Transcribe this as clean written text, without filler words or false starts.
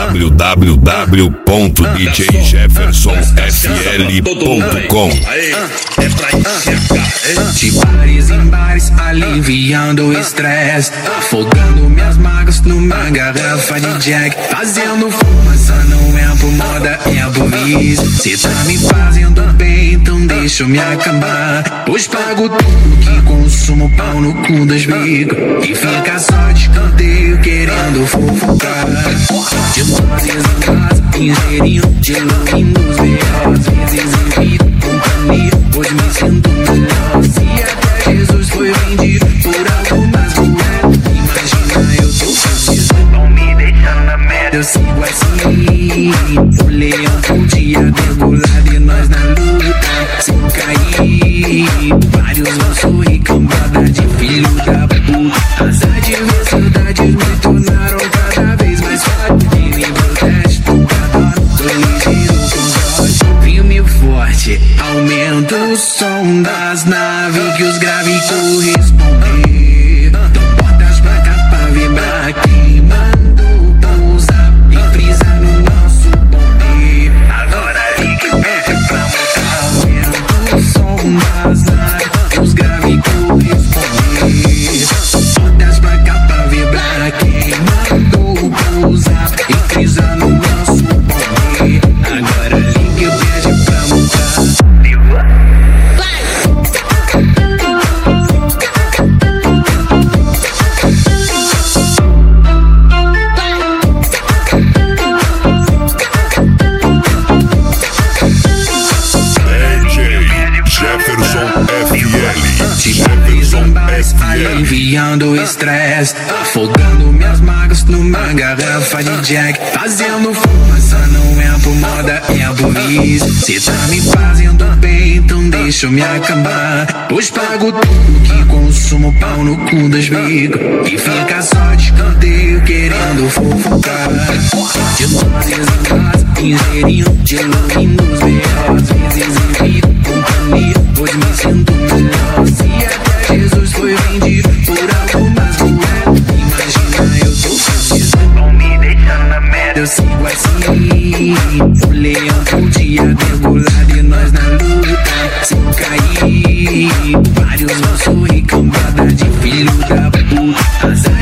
www.djjeffersonfl.com. De bares em bares, aliviando o estresse, afogando minhas mágoas numa garrafa de Jack. Fazendo fumaça não é por moda, é por vício. Cê tá me fazendo bem, então deixa eu me acabar. Pois pago tudo que consumo, pau no cu das bicas. E fica só de canteio querendo fofocar. De bares em bares, ingerindo de louco nos B.O. Às vezes evito companhia, hoje me sinto melhor. Se até Jesus foi vendido por algumas moedas, imagina eu tô fudido, não me deixando na merda. Eu sigo assim, o leão podia regulado e nós na luta. Se eu cair, vários vão sorrir, cambada de filho da puta. As adversidades me tornaram cada vez mais forte. E me protesto, adoro, tô ligeiro com sorte. Firme e forte, aumenta o som das naves que os graves correspondem. Então bota as placas pra vibrar, quem mandou pousar e frisar no nosso poder. Agora liga o pé pra mostrar. Aumenta o som das naves que os graves correspondem. Bota as placas pra vibrar, quem mandou pousar e frisar no nosso poder. Agora liga o pé pra mostrar. Aliviando o estresse, afogando minhas mágoas numa garrafa de Jack. Fazendo fumaça não é por moda, é por vício. Cê tá me fazendo bem, então deixa eu me acabar. Pois pago tudo que consumo, pau no cu das bicas. E fica só de canteio querendo fofocar. De bares em bares, ingerindo de louco nos B.O. Às vezes evito companhia, hoje me sinto melhor. Se até Jesus foi vendido por algumas moedas, imagina eu tô fudido, não me deixando na merda. Eu sigo assim, o leão podia regulado e nós na luta. Se eu cair, vários vão sorrir, cambada de filho da puta.